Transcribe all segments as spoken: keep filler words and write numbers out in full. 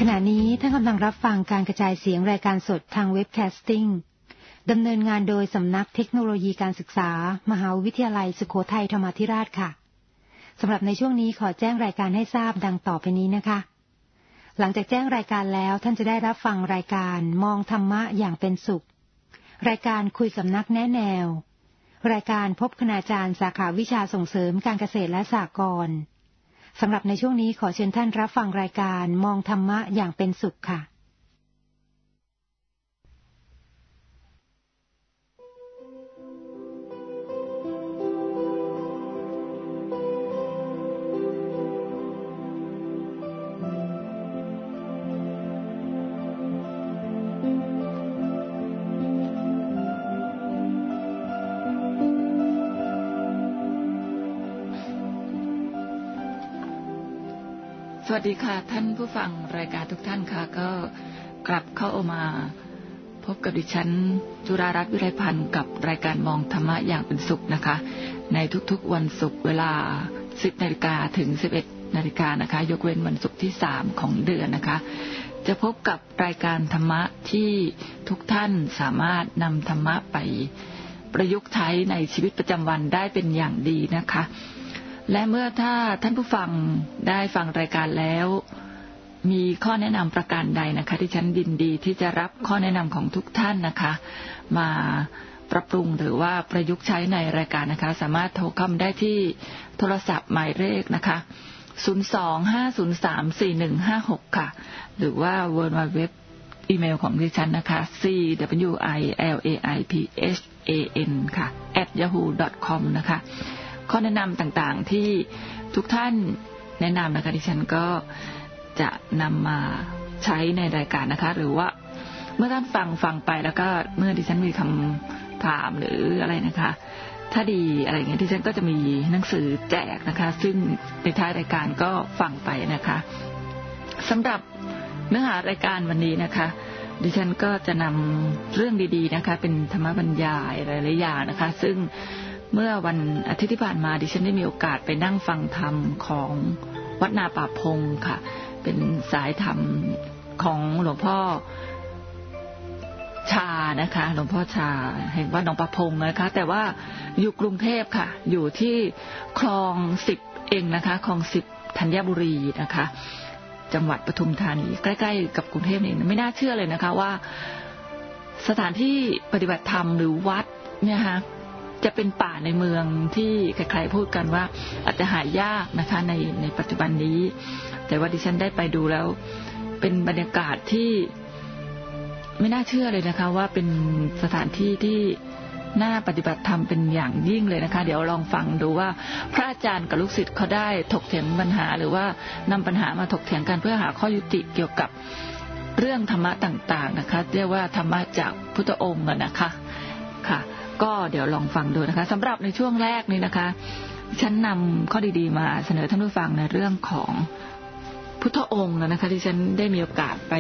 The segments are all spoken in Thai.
ณะนี้ท่านกำลังรับฟังการกระจายเสียงรายการสดทางเว็บแคสติ้งดำเนินงานโดยสำนักเทคโนโลยีการศึกษามหาวิทยาลัยสุโขทัยธรรมาธิราชค่ะสำหรับในช่วงนี้ขอแจ้งรายการให้ทราบดังต่อไปนี้นะคะหลังจากแจ้งรายการแล้วท่านจะได้รับฟังรายการมองธรรมะอย่างเป็นสุขรายการคุยกับนักแนะแนวรายการพบคณาจารย์สาขาวิชาส่งเสริมการเกษตรและสหกรณ์สำหรับในช่วงนี้ขอเชิญท่านรับฟังรายการมองธรรมะอย่างเป็นสุขค่ะสวัสดีค่ะท่านผู้ฟังรายการทุกท่านค่ะก็กลับเข้ามาพบกับดิฉันจุฬารัตน์วิไลพันธ์กับรายการมองธรรมะอย่างเป็นสุขนะคะในทุกๆวันศุกร์เวลา สิบนาฬิกา ถึง สิบเอ็ดนาฬิกานะคะยกเว้นวันศุกร์ที่สามของเดือนนะคะจะพบกับรายการธรรมะที่ทุกท่านสามารถนำธรรมะไปประยุกต์ใช้ในชีวิตประจำวันได้เป็นอย่างดีนะคะและเมื่อถ้าท่านผู้ฟังได้ฟังรายการแล้วมีข้อแนะนำประการใดนะคะที่ฉันยินดีที่จะรับข้อแนะนำของทุกท่านนะคะมาปรับปรุงหรือว่าประยุกต์ใช้ในรายการนะคะสามารถโทรเข้ามาได้ที่โทรศัพท์หมายเลขนะคะศูนย์ สอง ห้า ศูนย์ สาม สี่ หนึ่ง ห้า หกค่ะหรือว่า ดับเบิลยู ดับเบิลยู ดับเบิลยู ดอท อีเมลของดิฉันนะคะ ซี ดับเบิลยู ไอ แอล เอ ไอ พี เอช เอ เอ็น ค่ะ แอท ยาฮู ดอท คอม นะคะข้อแนะนำต่างๆที่ทุกท่านแนะนำนะคะดิฉันก็จะนำมาใช้ในรายการนะคะหรือว่าเมื่อท่านฟังฟังไปแล้วก็เมื่อดิฉันมีคำถามหรืออะไรนะคะถ้าดีอะไรอย่างเงี้ยดิฉันก็จะมีหนังสือแจกนะคะซึ่งในท้ายรายการก็ฟังไปนะคะสำหรับเนื้อหารายการวันนี้นะคะดิฉันก็จะนำเรื่องดีๆนะคะเป็นธรรมบรรยายหลายๆอย่างนะคะซึ่งเมื่อวันอาทิตย์ที่ผ่านมาดิฉันได้มีโอกาสไปนั่งฟังธรรมของวัดนาป่าพงค่ะเป็นสายธรรมของหลวงพ่อชานะคะหลวงพ่อชาแห่งวัดหนองป่าพงนะคะแต่ว่าอยู่กรุงเทพค่ะอยู่ที่คลองสิบเองนะคะคลองสิบธัญบุรีนะคะจังหวัดปทุมธานีใกล้ๆกับกรุงเทพนี่ไม่น่าเชื่อเลยนะคะว่าสถานที่ปฏิบัติธรรมหรือวัดเนี่ยฮะจะเป็นป่าในเมืองที่ใครๆพูดกันว่าอาจจะหายากนะคะในในปัจจุบันนี้แต่ว่าดิฉันได้ไปดูแล้วเป็นบรรยากาศที่ไม่น่าเชื่อเลยนะคะว่าเป็นสถานที่ที่น่าปฏิบัติธรรมเป็นอย่างยิ่งเลยนะคะเดี๋ยวลองฟังดูว่าพระอาจารย์กับลูกศิษย์เขาได้ถกเถียงปัญหาหรือว่านำปัญหามาถกเถียงกันเพื่อหาข้อยุติเกี่ยวกับเรื่องธรรมะต่างๆนะคะเรียกว่าธรรมะจากพุทธองค์นะคะค่ะก็เดี๋ยวลองฟังดูนะคะสำหรับในช่วงแรกนี้นะคะฉันนำข้อดีๆมาเสนอท่านผู้ฟังในเรื่องของพุทธองค์นะคะที่ฉันได้มีโอกาสไป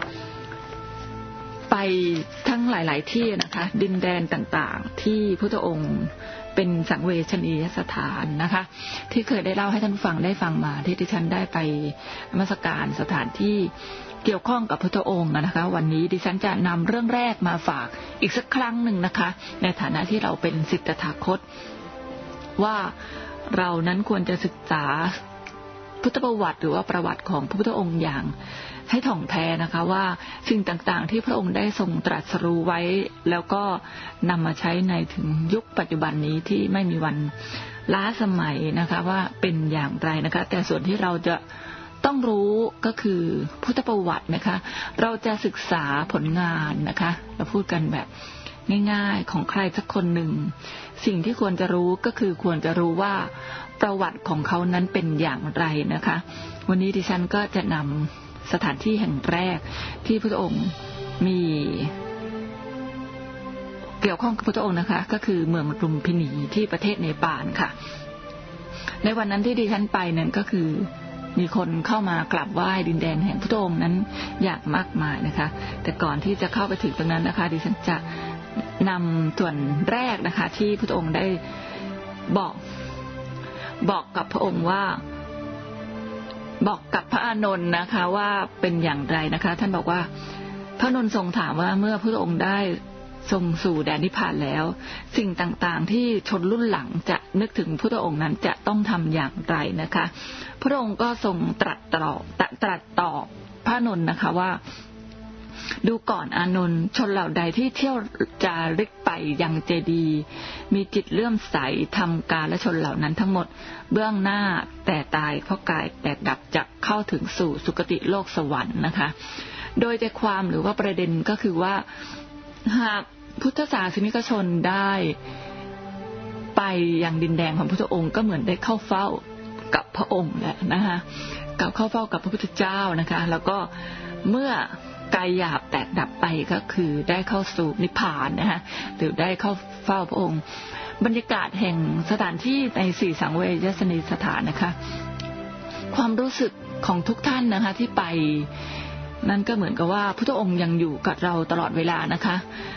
ไปทั้งหลายๆที่นะคะดินแดนต่างๆที่พุทธองค์เป็นสังเวชนียสถานนะคะที่เคยได้เล่าให้ท่านฟังได้ฟังมาที่ดิฉันได้ไปนมัสการสถานที่เกี่ยวข้องกับพุทธองค์นะคะวันนี้ดิฉันจะนำเรื่องแรกมาฝากอีกสักครั้งหนึ่งนะคะในฐานะที่เราเป็นศิษย์ตถาคตว่าเรานั้นควรจะศึกษาพุทธประวัติหรือว่าประวัติของพระพุทธองค์อย่างให้ถ่องแท้นะคะว่าสิ่งต่างๆที่พระองค์ได้ทรงตรัสรู้ไว้แล้วก็นำมาใช้ในถึงยุคปัจจุบันนี้ที่ไม่มีวันล้าสมัยนะคะว่าเป็นอย่างไรนะคะแต่ส่วนที่เราจะต้องรู้ก็คือพุทธประวัตินะคะเราจะศึกษาผลงานนะคะเราพูดกันแบบง่ายๆของใครสักคนหนึ่งสิ่งที่ควรจะรู้ก็คือควรจะรู้ว่าประวัติของเขานั้นเป็นอย่างไรนะคะวันนี้ดิฉันก็จะนำสถานที่แห่งแรกที่พระองค์มีเกี่ยวข้องกับพระองค์นะคะก็คือเมืองลุมพินีที่ประเทศเนปาลค่ะในวันนั้นที่ดิฉันไปนั้นก็คือมีคนเข้ามากราบไหว้ดินแดนแห่งพระองค์นั้นอย่างมากมายนะคะแต่ก่อนที่จะเข้าไปถึงตรงนั้นนะคะดิฉันจะนำส่วนแรกนะคะที่พระองค์ได้บอกบอกกับพระองค์ว่าบอกกับพระอานนท์นะคะว่าเป็นอย่างไรนะคะท่านบอกว่าพระอานนท์ทรงถามว่าเมื่อพระองค์ได้ทรงสู่แดนนิพพานแล้วสิ่งต่างๆที่ชนรุ่นหลังจะนึกถึงพระองค์นั้นจะต้องทำอย่างไรนะคะพระองค์ก็ทรงตรัสตอบตรัสตอบพระอานนท์นะคะว่าดูก่อนอานนท์ชนเหล่าใดที่เที่ยวจาริกไปยังเจดีย์มีจิตเลื่อมใสทำการและชนเหล่านั้นทั้งหมดเบื้องหน้าแต่ตายเพราะกายแตกดับจะเข้าถึงสู่สุคติโลกสวรรค์นะคะโดยใจความหรือว่าประเด็นก็คือว่าหากพุทธศาสนิกชนได้ไปยังดินแดนของพระองค์ก็เหมือนได้เข้าเฝ้ากับพระองค์แหละนะคะกับเข้าเฝ้ากับพระพุทธเจ้านะคะแล้วก็เมื่อกายหยาบแตกดับไปก็คือได้เข้าสู่นิพพานนะคะหรือได้เข้าเฝ้าพระองค์บรรยากาศแห่งสถานที่ในสี่สังเวชนียสถานนะคะความรู้สึกของทุกท่านนะคะที่ไปนั่นก็เหมือนกับว่าพระองค์ยังอยู่กับเราตลอดเวลานะคะ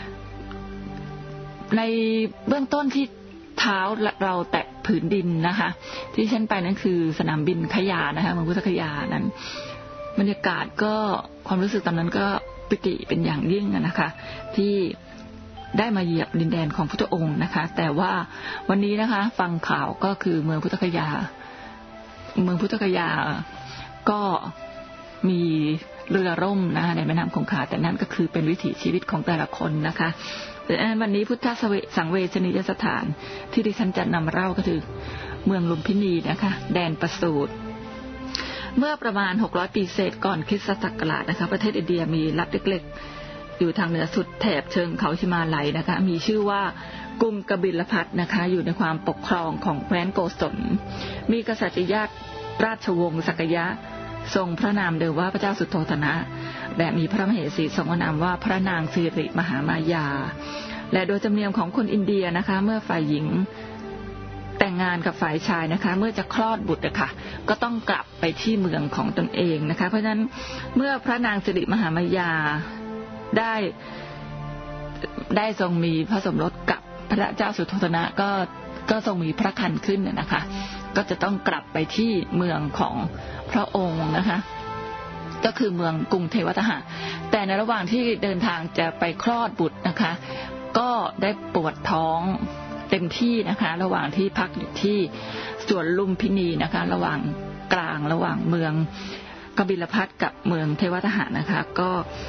ในเบื้องต้นที่เท้าเราแตะผืนดินนะคะที่ฉันไปนั่นคือสนามบินขยานะคะเมืองพุทธคยานั้นบรรยากาศก็ความรู้สึกตอนนั้นก็ปิติเป็นอย่างยิ่งนะคะที่ได้มาเหยียบดินแดนของพุทธองค์นะคะแต่ว่าวันนี้นะคะฟังข่าวก็คือเมืองพุทธคยาเมืองพุทธคยาก็มีเรือร่มนะคะในแม่น้ำคงคาแต่นั่นก็คือเป็นวิถีชีวิตของแต่ละคนนะคะแต่วันนี้พุทธสังเวชนียสถานที่ดิฉันจะนำเล่าก็คือเมืองลุมพินีนะคะแดนประสูติเมื่อประมาณหกร้อยปีเศษก่อนคริสตศักราชนะคะประเทศอินเดียมีรัฐเล็กๆอยู่ทางเหนือสุดแถบเชิงเขาหิมาลัยนะคะมีชื่อว่ากรุงกบิลพัสนะคะอยู่ในความปกครองของแคว้นโกศลมีกษัตริยราชวงศ์สักยะทรงพระนามเดิมว่าพระเจ้าสุโธทนะและมีพระมเหสีทรงพระนามว่าพระนางสิริมหามายาและโดยธรรมเนียมของคนอินเดียนะคะเมื่อฝ่ายหญิงแต่งงานกับฝ่ายชายนะคะเมื่อจะคลอดบุตรนะคะก็ต้องกลับไปที่เมืองของตนเองนะคะเพราะฉะนั้นเมื่อพระนางสิริมหามายาได้ได้ทรงมีพระสมรสกับพระเจ้าสุโธทนะก็ก็ทรงมีพระครรภ์ขึ้นนะคะก็จะต้องกลับไปที่เมืองของพระองค์นะคะก็คือเมืองกรุงเทวทหะแต่ในระหว่างที่เดินทางจะไปคลอดบุตรนะคะก็ได้ปวดท้องเต็มที่นะคะระหว่างที่พักอยู่ที่สวนลุมพินีนะคะระหว่างกลางระหว่างเมืองกบิลพัสกับเมืองเทวทหะนะคะก็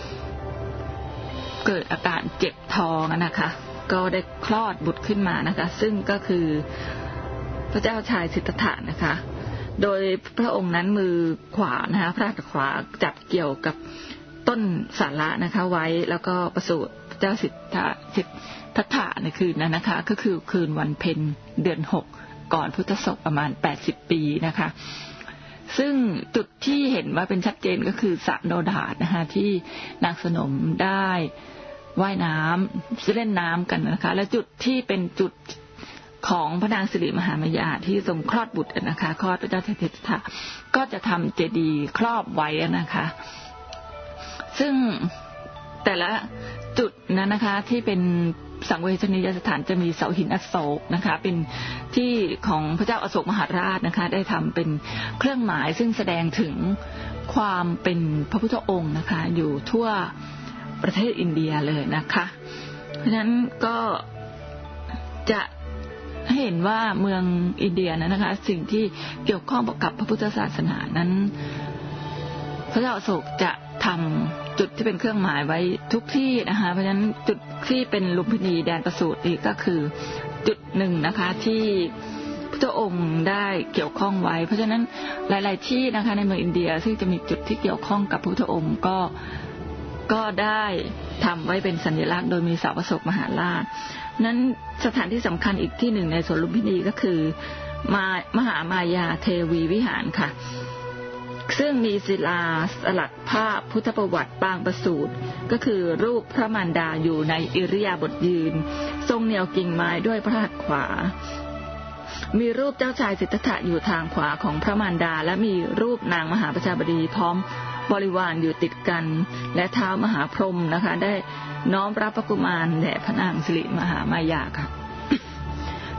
เกิดอาการเจ็บท้องนะคะก็ได้คลอดบุตรขึ้นมานะคะซึ่งก็คือพระเจ้าชายสิทธัตถะนะคะโดยพระองค์นั้นมือขวานะคะพระหัตถ์ขวาจับเกี่ยวกับต้นสาระนะคะไว้แล้วก็ประสูติพระเจ้าสิทธัตถะในคืนนั้นนะคะก็คือคืนวันเพ็ญเดือนหกก่อนพุทธศักราชประมาณแปดสิบปีนะคะซึ่งจุดที่เห็นว่าเป็นชัดเจนก็คือสระโนดาตนะคะที่นางสนมได้ว่ายน้ำเล่นน้ำกันนะคะและจุดที่เป็นจุดของพระนางสิริมหามายาที่ทรงคลอดบุตรนะคะคลอดพระเจ้าสิทธัตถะก็จะทำเจดีย์ครอบไว้นะคะซึ่งแต่ละจุดนั้นนะคะที่เป็นสังเวชนียสถานจะมีเสาหินอโศกนะคะเป็นที่ของพระเจ้าอโศกมหาราชนะคะได้ทำเป็นเครื่องหมายซึ่งแสดงถึงความเป็นพระพุทธองค์นะคะอยู่ทั่วประเทศอินเดียเลยนะคะเพราะฉะนั้นก็จะให้เห็นว่าเมืองอินเดียนั้นนะคะสิ่งที่เกี่ยวข้องกับพระพุทธศาสนานั้นพระเจ้าอโศกจะทำจุดที่เป็นเครื่องหมายไว้ทุกที่นะคะเพราะฉะนั้นจุดที่เป็นลุมพินีแดนประสูติอีกก็คือจุดหนึ่งนะคะที่พระองค์ได้เกี่ยวข้องไว้เพราะฉะนั้นหลายๆที่นะคะในเมืองอินเดียซึ่งจะมีจุดที่เกี่ยวข้องกับพระพุทธองค์ก็ก็ได้ทำไว้เป็นสัญลักษณ์โดยมีเสาอโศกมหาราชนั้นสถานที่สำคัญอีกที่หนึ่งในสวนลุมพินีก็คือมามหามายาเทวีวิหารค่ะซึ่งมีศิลาสลักภาพพุทธประวัติปางประสูติก็คือรูปพระมารดาอยู่ในอิริยาบถยืนทรงเหนี่ยวกิ่งไม้ด้วยพระหัตถ์ขวามีรูปเจ้าชายสิทธัตถะอยู่ทางขวาของพระมารดาและมีรูปนางมหาประชาบดีพร้อมบริวารอยู่ติดกันและเท้ามหาพรหมนะคะได้น้อมรับพระกุมารแด่พระนางสิริมหามายาค่ะ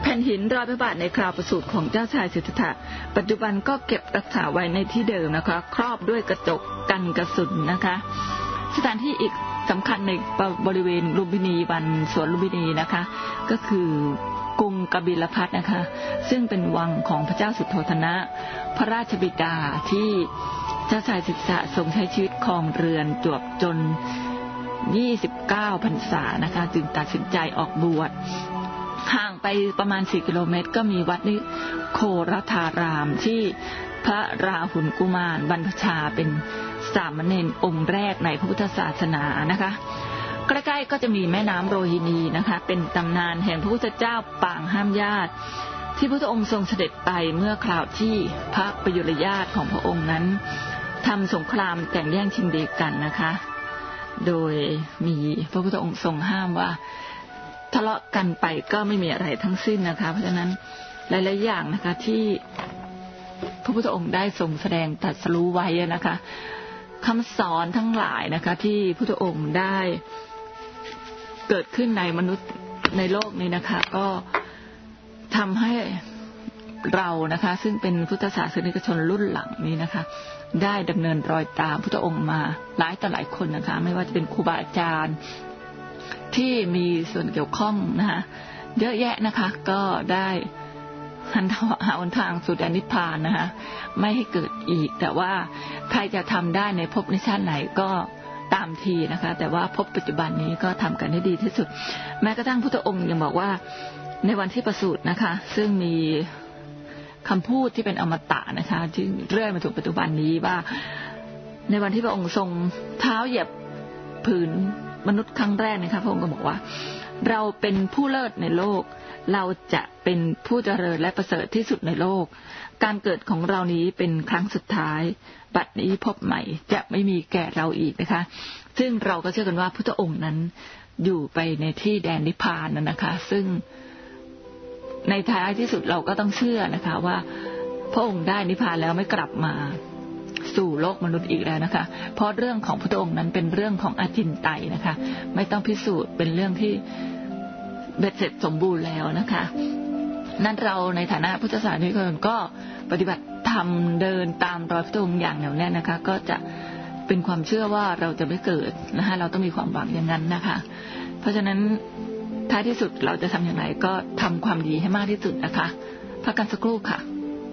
แผ่นหินรอยพระบาทในคราวประสูติของเจ้าชายสิทธัตถะปัจจุบันก็เก็บรักษาไว้ในที่เดิมนะคะครอบด้วยกระจกกันกระสุนนะคะสถานที่อีกสำคัญในบริเวณลุมพินีวันสวนลุมพินีนะคะก็คือกรุงกบิลพัสนะคะซึ่งเป็นวังของพระเจ้าสุโธทนะพระราชบิดาที่เจ้าชายสิทธัตถะทรงใช้ชีวิตครองเรือนจวบจนยี่สิบเก้าพรรษานะคะจึงตัดสินใจออกบวชห่างไปประมาณสี่กิโลเมตรก็มีวัดนิโครธารามที่พระราหุลกุมารบรรพชาเป็นสามเณรองค์แรกในพระพุทธศาสนานะคะใกล้ๆก็จะมีแม่น้ำโรฮินีนะคะเป็นตำนานแห่งพระพุทธเจ้าปางห้ามญาติที่พระพุทธองค์ทรงเสด็จไปเมื่อคราวที่พระประยุรญาติของพระองค์นั้นทำสงครามแต่งแย่งชิงดีกันนะคะโดยมีพระพุทธองค์ทรงห้ามว่าทะเลาะกันไปก็ไม่มีอะไรทั้งสิ้นนะคะเพราะฉะนั้นหลายๆอย่างนะคะที่พระพุทธองค์ได้ทรงแสดงตรัสรู้ไว้นะคะคำสอนทั้งหลายนะคะที่พระพุทธองค์ได้เกิดขึ้นในมนุษย์ในโลกนี้นะคะก็ทำให้เรานะคะซึ่งเป็นพุทธศาสนิกชนรุ่นหลังนี้นะคะได้ดำเนินรอยตามพุทธองค์มาหลายต่อหลายคนนะคะไม่ว่าจะเป็นครูบาอาจารย์ที่มีส่วนเกี่ยวข้องนะคะเยอะแยะนะคะก็ได้หันหาหนทางสู่แดนนิพพานนะคะไม่ให้เกิดอีกแต่ว่าใครจะทำได้ในภพในชาติไหนก็ตามทีนะคะแต่ว่าภพปัจจุบันนี้ก็ทำกันให้ดีที่สุดแม้กระทั่งพุทธองค์ยังบอกว่าในวันที่ประสูตินะคะซึ่งมีคำพูดที่เป็นอมตะนะคะที่เรื่อยมาถึงปัจจุบันนี้ว่าในวันที่พระองค์ทรงเท้าเหยียบผืนมนุษย์ครั้งแรกนะคะพระองค์ก็บอกว่าเราเป็นผู้เลิศในโลกเราจะเป็นผู้เจริญและประเสริฐที่สุดในโลกการเกิดของเรานี้เป็นครั้งสุดท้ายบัดนี้พบใหม่จะไม่มีแก่เราอีกนะคะซึ่งเราก็เชื่อกันว่าพุทธองค์นั้นอยู่ไปในที่แดนนิพพานนั่นนะคะซึ่งในท้ายที่สุดเราก็ต้องเชื่อนะคะว่าพระองค์ได้นิพพานแล้วไม่กลับมาสู่โลกมนุษย์อีกแล้วนะคะเพราะเรื่องของพระองค์นั้นเป็นเรื่องของอจินไตยนะคะไม่ต้องพิสูจน์เป็นเรื่องที่เบ็ดเสร็จสมบูรณ์แล้วนะคะนั่นเราในฐานะพุทธศาสนิกชนก็ปฏิบัติธรรมเดินตามรอยพระองค์อย่างแน่วแน่นะคะก็จะเป็นความเชื่อว่าเราจะไม่เกิดนะคะเราต้องมีความหวังอย่างนั้นนะคะเพราะฉะนั้นท้ายที่สุดเราจะทำอย่างไรก็ทำความดีให้มากที่สุดนะคะพักกันสักครู่ค่ะ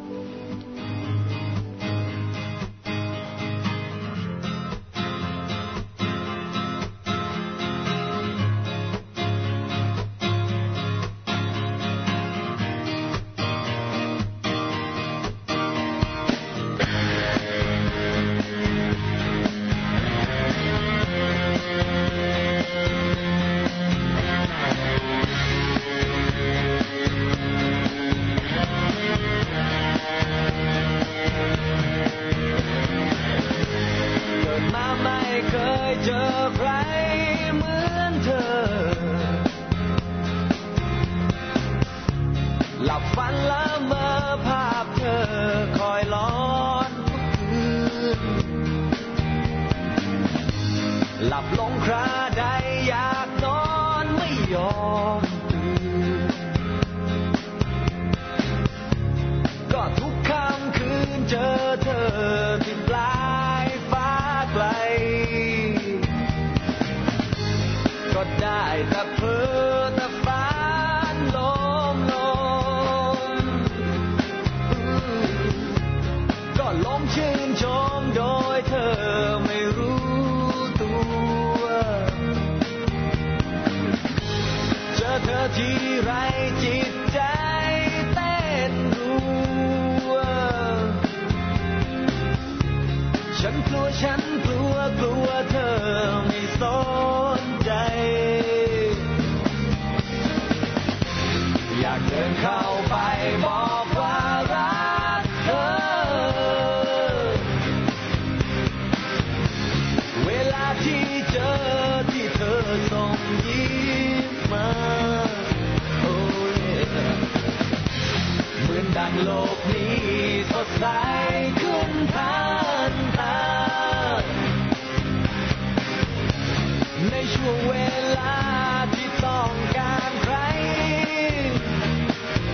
หลับลงคราใดอยากนอนไม่ยอมตื่นก็ทุกค่ำคืนเจอเธอที่ปลายฟ้าไกลก็ได้แต่เพ้อแต่ฝันลมลมก็ลงชื่นชมโดยเธอไม่รู้เธอที่ไรจิตใจเต้นรัวฉันกลัวฉันกลัวกลัวเธอไม่สนใจอยากเดินเข้าไปบอกว่ารักเธอเวลาที่เจอที่เธอส่งยิ้มมาเหมือนดังโลกนี้สดใสขึ้นทันตาในช่วงเวลาที่ต้องการใคร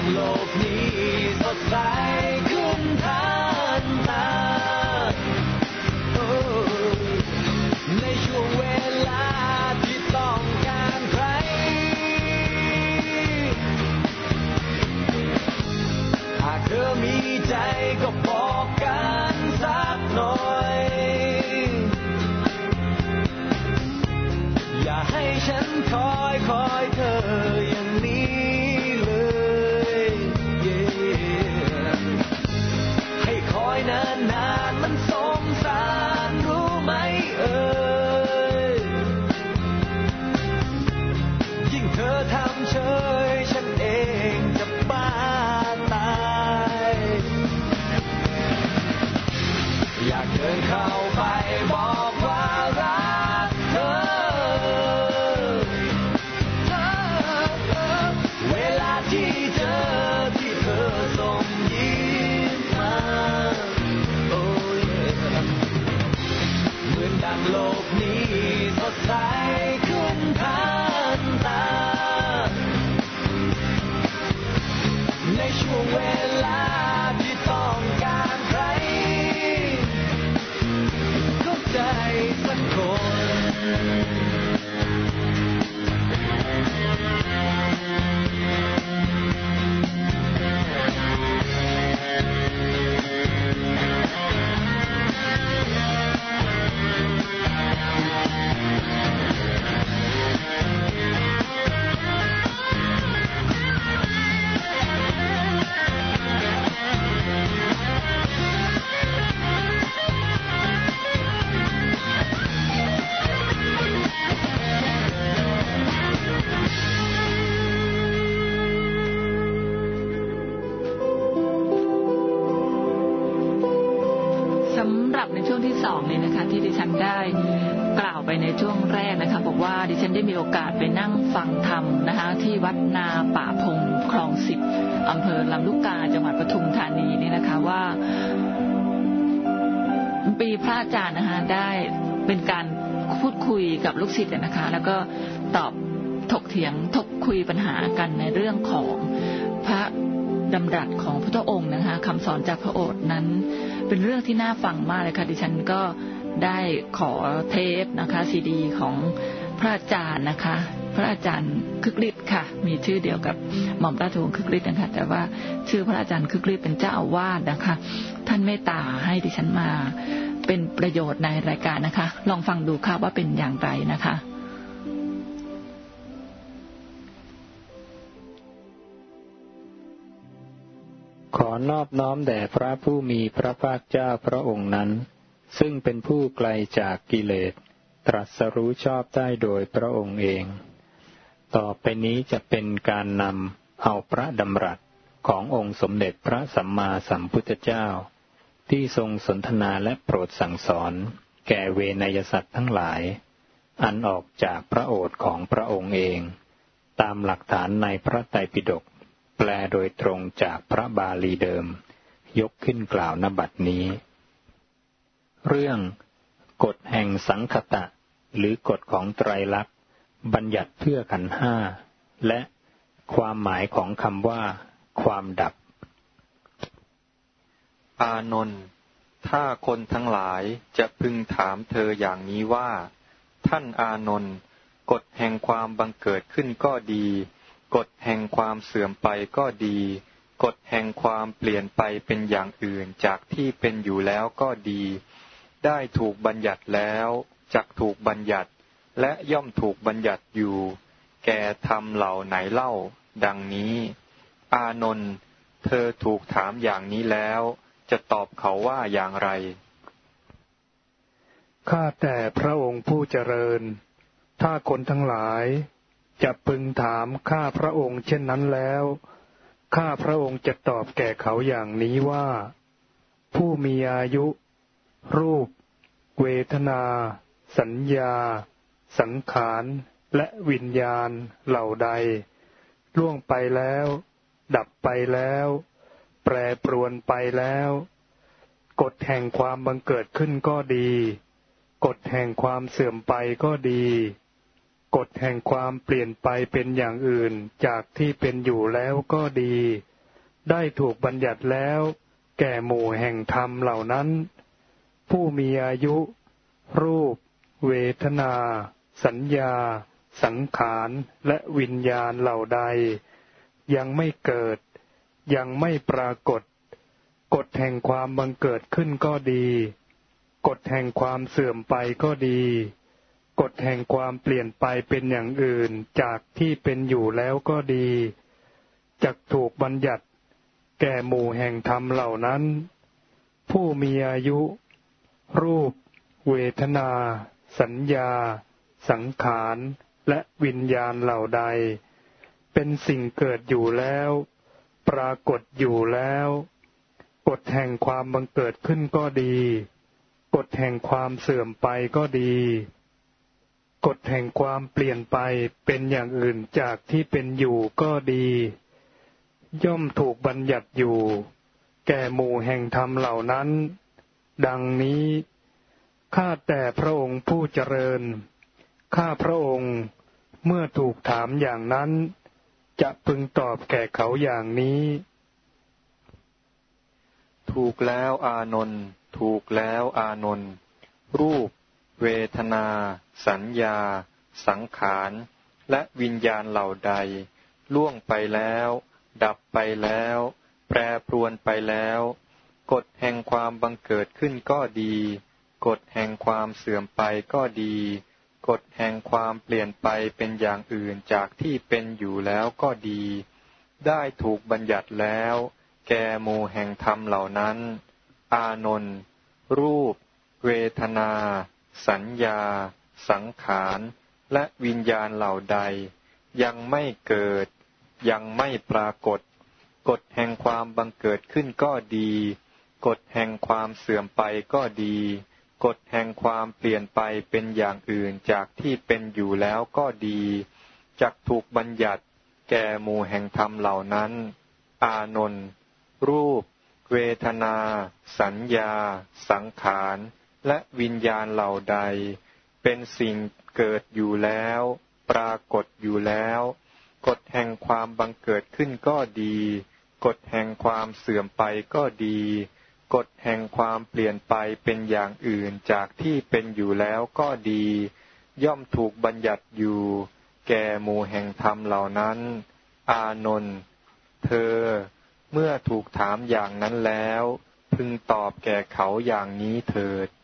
โลกนี้สดใสขึ้นทันตาในช่วงเวลาที่ต้องการใครหากเธอมีใจก็บอกกันสักหน่อยอย่าให้ฉันคอยคอยเธออย่างนี้เลยให้คอยนานๆมันสงสารรู้ไหมเอ่ยยิ่งเธอทำเฉยฉันเองจะบ้าตายอยากเดินเข้าไปบอกว่ารักเธอเวลาที่เจอที่เธอส่งยิ้มมาโอ้ยเหมือนดังโลกนี้สดใสขึ้นทันตาในช่วงเวลาที่ต้องการใครเข้าใจสักคนในช่วงที่สองนี้นะคะที่ดิฉันได้กล่าวไปในช่วงแรกนะคะบอกว่าดิฉันได้มีโอกาสไปนั่งฟังธรรมนะคะที่วัดนาป่าพงคลองสิบอำเภอลำลูกกาจังหวัดปทุมธานีนี่นะคะว่าปีพระอาจารย์นะคะได้เป็นการพูดคุยกับลูกศิษย์นะคะแล้วก็ตอบถกเถียงถกคุยปัญหากันในเรื่องของพระดำรัสของพระพุทธองค์นะคะคำสอนจากพระโอษฐ์นั้นเป็นเรื่องที่น่าฟังมากเลยค่ะดิฉันก็ได้ขอเทปนะคะซีดีของพระอาจารย์นะคะพระอาจารย์คึกฤทธิ์ค่ะมีชื่อเดียวกับหม่อมราชวงศ์คึกฤทธิ์นะคะแต่ว่าชื่อพระอาจารย์คึกฤทธิ์เป็นเจ้าอาวาสนะคะท่านเมตตาให้ดิฉันมาเป็นประโยชน์ในรายการนะคะลองฟังดูค่ะว่าเป็นอย่างไรนะคะขอนอบน้อมแด่พระผู้มีพระภาคเจ้าพระองค์นั้นซึ่งเป็นผู้ไกลจากกิเลสตรัสรู้ชอบได้โดยพระองค์เองต่อไปนี้จะเป็นการนำเอาพระดำรัสขององค์สมเด็จพระสัมมาสัมพุทธเจ้าที่ทรงสนทนาและโปรดสั่งสอนแก่เวนยสัตว์ทั้งหลายอันออกจากพระโอษฐ์ของพระองค์เองตามหลักฐานในพระไตรปิฎกแปลโดยตรงจากพระบาลีเดิมยกขึ้นกล่าวณบัดนี้เรื่องกฎแห่งสังคตะหรือกฎของไตรลักษณ์บัญญัติเพื่อขันธ์ห้าและความหมายของคำว่าความดับอานนท์ถ้าคนทั้งหลายจะพึงถามเธออย่างนี้ว่าท่านอานนท์กฎแห่งความบังเกิดขึ้นก็ดีกฎแห่งความเสื่อมไปก็ดีกฎแห่งความเปลี่ยนไปเป็นอย่างอื่นจากที่เป็นอยู่แล้วก็ดีได้ถูกบัญญัติแล้วจักถูกบัญญัติและย่อมถูกบัญญัติอยู่แก่ธรรมเหล่าไหนเล่าดังนี้อานนท์เธอถูกถามอย่างนี้แล้วจะตอบเขาว่าอย่างไรข้าแต่พระองค์ผู้เจริญถ้าคนทั้งหลายจะพึงถามข้าพระองค์เช่นนั้นแล้วข้าพระองค์จะตอบแก่เขาอย่างนี้ว่าผู้มีอายุรูปเวทนาสัญญาสังขารและวิญญาณเหล่าใดล่วงไปแล้วดับไปแล้วแปรปรวนไปแล้วกฎแห่งความบังเกิดขึ้นก็ดีกฎแห่งความเสื่อมไปก็ดีกฎแห่งความเปลี่ยนไปเป็นอย่างอื่นจากที่เป็นอยู่แล้วก็ดีได้ถูกบัญญัติแล้วแก่หมู่แห่งธรรมเหล่านั้นผู้มีอายุรูปเวทนาสัญญาสังขารและวิญญาณเหล่าใดยังไม่เกิดยังไม่ปรากฏกฎแห่งความบังเกิดขึ้นก็ดีกฎแห่งความเสื่อมไปก็ดีกฎแห่งความเปลี่ยนไปเป็นอย่างอื่นจากที่เป็นอยู่แล้วก็ดีจักถูกบัญญัติแก่หมู่แห่งธรรมเหล่านั้นผู้มีอายุรูปเวทนาสัญญาสังขารและวิญญาณเหล่าใดเป็นสิ่งเกิดอยู่แล้วปรากฏอยู่แล้วกฎแห่งความบังเกิดขึ้นก็ดีกฎแห่งความเสื่อมไปก็ดีกฎแห่งความเปลี่ยนไปเป็นอย่างอื่นจากที่เป็นอยู่ก็ดีย่อมถูกบัญญัติอยู่แก่หมู่แห่งธรรมเหล่านั้นดังนี้ข้าแต่พระองค์ผู้เจริญข้าพระองค์เมื่อถูกถามอย่างนั้นจะพึงตอบแก่เขาอย่างนี้ถูกแล้วอานนท์ถูกแล้วอานนท์รูปเวทนาสัญญาสังขารและวิญญาณเหล่าใดล่วงไปแล้วดับไปแล้วแปรปรวนไปแล้วกฎแห่งความบังเกิดขึ้นก็ดีกฎแห่งความเสื่อมไปก็ดีกฎแห่งความเปลี่ยนไปเป็นอย่างอื่นจากที่เป็นอยู่แล้วก็ดีได้ถูกบัญญัติแล้วแก่หมู่แห่งธรรมเหล่านั้นอานนท์รูปเวทนาสัญญาสังขารและวิญญาณเหล่าใดยังไม่เกิดยังไม่ปรากฏกฎแห่งความบังเกิดขึ้นก็ดีกฎแห่งความเสื่อมไปก็ดีกฎแห่งความเปลี่ยนไปเป็นอย่างอื่นจากที่เป็นอยู่แล้วก็ดีจักถูกบัญญัติแก่หมู่แห่งธรรมเหล่านั้นอานนท์รูปเวทนาสัญญาสังขารและวิญญาณเหล่าใดเป็นสิ่งเกิดอยู่แล้วปรากฏอยู่แล้วกฎแห่งความบังเกิดขึ้นก็ดีกฎแห่งความเสื่อมไปก็ดีกฎแห่งความเปลี่ยนไปเป็นอย่างอื่นจากที่เป็นอยู่แล้วก็ดีย่อมถูกบัญญัติอยู่แก่หมู่แห่งธรรมเหล่านั้นอานนท์เธอเมื่อถูกถามอย่างนั้นแล้วพึงตอบแก่เขาอย่างนี้เถิด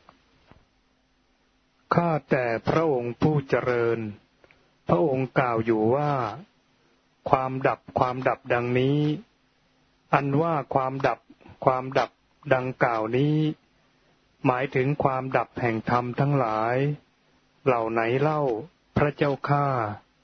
ข้าแต่พระองค์ผู้เจริญพระองค์กล่าวอยู่ว่าความดับความดับดังนี้อันว่าความดับความดับดังกล่าวนี้หมายถึงความดับแห่งธรรมทั้งหลายเหล่าไหนเล่าพระเจ้าข้า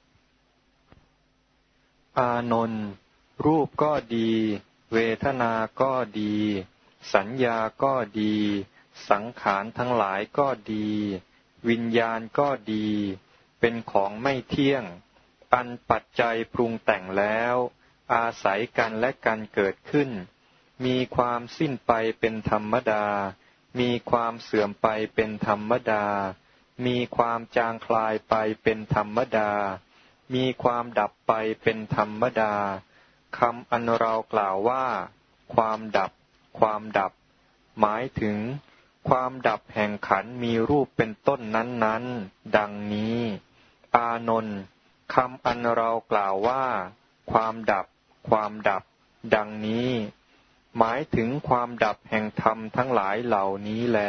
อานนท์รูปก็ดีเวทนาก็ดีสัญญาก็ดีสังขารทั้งหลายก็ดีวิญญาณก็ดีเป็นของไม่เที่ยงอันปัจจัยปรุงแต่งแล้วอาศัยกันและกันเกิดขึ้นมีความสิ้นไปเป็นธรรมดามีความเสื่อมไปเป็นธรรมดามีความจางคลายไปเป็นธรรมดามีความดับไปเป็นธรรมดาคำอันเรากล่าวว่าความดับความดับหมายถึงความดับแห่งขันธ์มีรูปเป็นต้นนั้นๆดังนี้อานนท์คำอันเรากล่าวว่าความดับความดับดังนี้หมายถึงความดับแห่งธรรมทั้งหลายเหล่านี้แล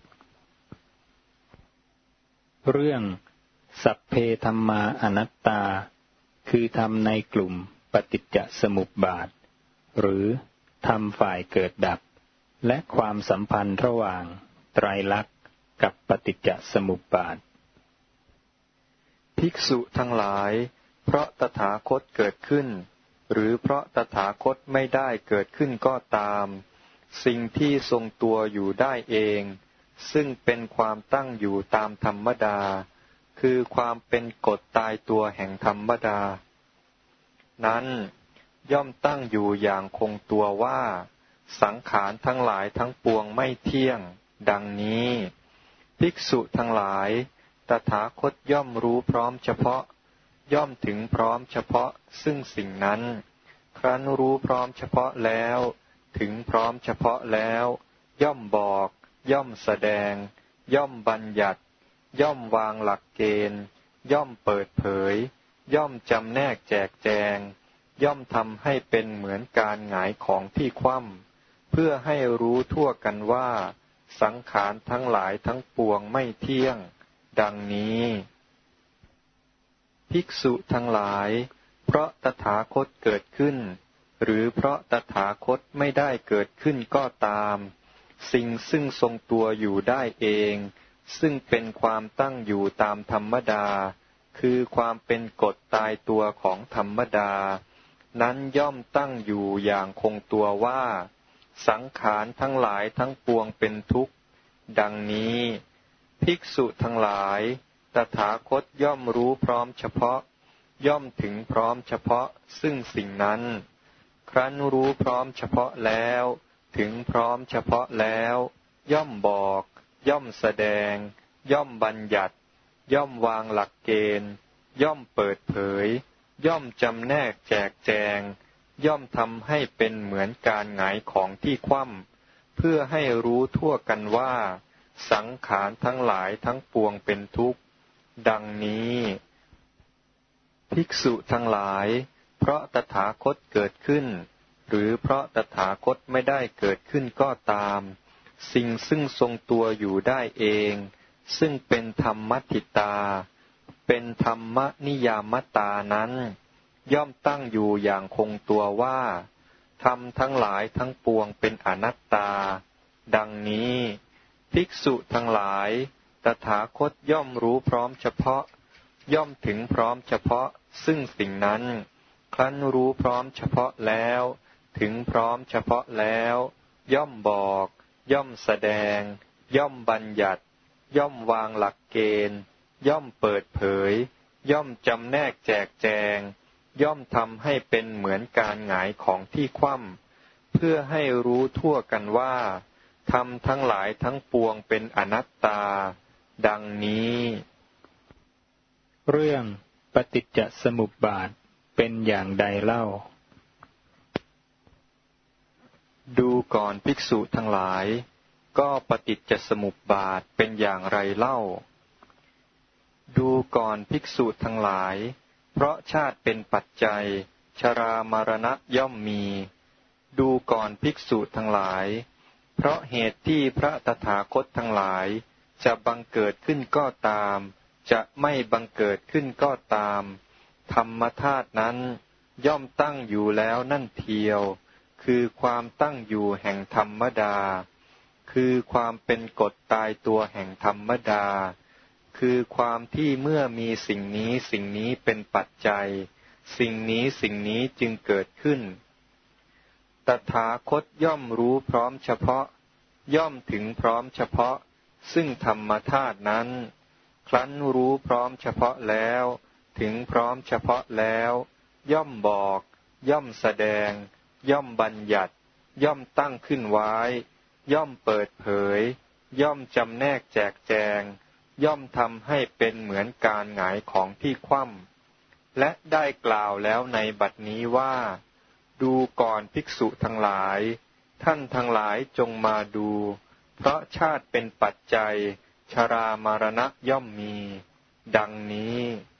เรื่องสัพเพธัมมาอนัตตาคือธรรมในกลุ่มปฏิจจสมุปบาทหรือธรรมฝ่ายเกิดดับและความสัมพันธ์ระหว่างไตรลักษณ์กับปฏิจจสมุปบาทภิกษุทั้งหลายเพราะตถาคตเกิดขึ้นหรือเพราะตถาคตไม่ได้เกิดขึ้นก็ตามสิ่งที่ทรงตัวอยู่ได้เองซึ่งเป็นความตั้งอยู่ตามธรรมดาคือความเป็นกฎตายตัวแห่งธรรมดานั้นย่อมตั้งอยู่อย่างคงตัวว่าสังขารทั้งหลายทั้งปวงไม่เที่ยงดังนี้ภิกษุทั้งหลายตถาคตย่อมรู้พร้อมเฉพาะย่อมถึงพร้อมเฉพาะซึ่งสิ่งนั้นครั้นรู้พร้อมเฉพาะแล้วถึงพร้อมเฉพาะแล้วย่อมบอกย่อมแสดงย่อมบัญญัติย่อมวางหลักเกณฑ์ย่อมเปิดเผยย่อมจำแนกแจกแจงย่อมทำให้เป็นเหมือนการหงายของที่คว่ำเพื่อให้รู้ทั่วกันว่าสังขารทั้งหลายทั้งปวงไม่เที่ยงดังนี้ภิกษุทั้งหลายเพราะตถาคตเกิดขึ้นหรือเพราะตถาคตไม่ได้เกิดขึ้นก็ตามสิ่งซึ่งทรงตัวอยู่ได้เองซึ่งเป็นความตั้งอยู่ตามธรรมดาคือความเป็นกฎตายตัวของธรรมดานั้นย่อมตั้งอยู่อย่างคงตัวว่าสังขารทั้งหลายทั้งปวงเป็นทุกข์ดังนี้ภิกษุทั้งหลายตถาคตย่อมรู้พร้อมเฉพาะย่อมถึงพร้อมเฉพาะซึ่งสิ่งนั้นครั้นรู้พร้อมเฉพาะแล้วถึงพร้อมเฉพาะแล้วย่อมบอกย่อมแสดงย่อมบัญญัติย่อมวางหลักเกณฑ์ย่อมเปิดเผยย่อมจำแนกแจกแจงย่อมทำให้เป็นเหมือนการหงายของที่คว่ำเพื่อให้รู้ทั่วกันว่าสังขารทั้งหลายทั้งปวงเป็นทุกข์ดังนี้ภิกษุทั้งหลายเพราะตถาคตเกิดขึ้นหรือเพราะตถาคตไม่ได้เกิดขึ้นก็ตามสิ่งซึ่งทรงตัวอยู่ได้เองซึ่งเป็นธรรมทิตาเป็นธรรมนิยามตานั้นย่อมตั้งอยู่อย่างคงตัวว่าธรรมทั้งหลายทั้งปวงเป็นอนัตตาดังนี้ภิกษุทั้งหลายตถาคตย่อมรู้พร้อมเฉพาะย่อมถึงพร้อมเฉพาะซึ่งสิ่งนั้นครั้นรู้พร้อมเฉพาะแล้วถึงพร้อมเฉพาะแล้วย่อมบอกย่อมแสดงย่อมบัญญัติย่อมวางหลักเกณฑ์ย่อมเปิดเผยย่อมจำแนกแจกแจงย่อมทำให้เป็นเหมือนการหงายของที่คว่ำเพื่อให้รู้ทั่วกันว่าธรรมทั้งหลายทั้งปวงเป็นอนัตตาดังนี้เรื่องปฏิจจสมุปบาทเป็นอย่างใดเล่าดูก่อนภิกษุทั้งหลายก็ปฏิจจสมุปบาทเป็นอย่างไรเล่าดูก่อนภิกษุทั้งหลายเพราะชาติเป็นปัจจัยชรามรณะย่อมมีดูก่อนภิกษุทั้งหลายเพราะเหตุที่พระตถาคตทั้งหลายจะบังเกิดขึ้นก็ตามจะไม่บังเกิดขึ้นก็ตามธรรมธาตุนั้นย่อมตั้งอยู่แล้วนั่นเทียวคือความตั้งอยู่แห่งธรรมดาคือความเป็นกฎตายตัวแห่งธรรมดาคือความที่เมื่อมีสิ่งนี้สิ่งนี้เป็นปัจจัยสิ่งนี้สิ่งนี้จึงเกิดขึ้นตถาคตย่อมรู้พร้อมเฉพาะย่อมถึงพร้อมเฉพาะซึ่งธรรมธาตุนั้นครั้นรู้พร้อมเฉพาะแล้วถึงพร้อมเฉพาะแล้วย่อมบอกย่อมแสดงย่อมบัญญัติย่อมตั้งขึ้นไว้ย่อมเปิดเผยย่อมจำแนกแจกแจงย่อมทำให้เป็นเหมือนการหงายของที่คว่ำและได้กล่าวแล้วในบัดนี้ว่าดูก่อนภิกษุทั้งหลายท่านทั้งหลายจงมาดูเพราะชาติเป็นปัจจัยชรามรณะย่อมมีดังนี้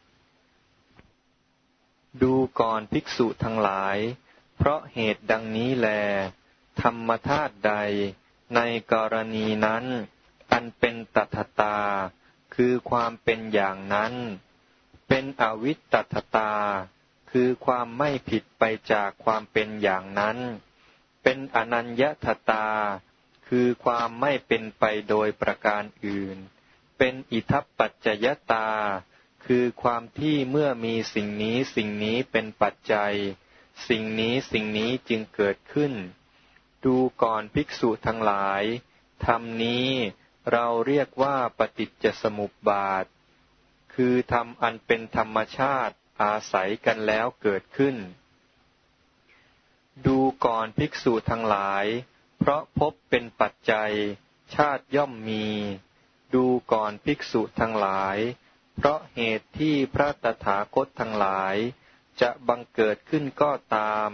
ดูก่อนภิกษุทั้งหลายเพราะเหตุดังนี้แลธรรมธาตุใดในกรณีนั้นอันเป็นตถตาคือความเป็นอย่างนั้นเป็นอวิตตถตาคือความไม่ผิดไปจากความเป็นอย่างนั้นเป็นอนัญญตตาคือความไม่เป็นไปโดยประการอื่นเป็นอิทัปปัจจยตาคือความที่เมื่อมีสิ่งนี้สิ่งนี้เป็นปัจจัยสิ่งนี้สิ่งนี้จึงเกิดขึ้นดูก่อนภิกษุทั้งหลายธรรมนี้เราเรียกว่าปฏิจจสมุปบาทคือธรรมอันเป็นธรรมชาติอาศัยกันแล้วเกิดขึ้นดูก่อนภิกษุทั้งหลายเพราะภพเป็นปัจจัยชาติย่อมมีดูก่อนภิกษุทั้งหลายเพราะเหตุที่พระตถาคตทั้งหลายจะบังเกิดขึ้นก็ตาม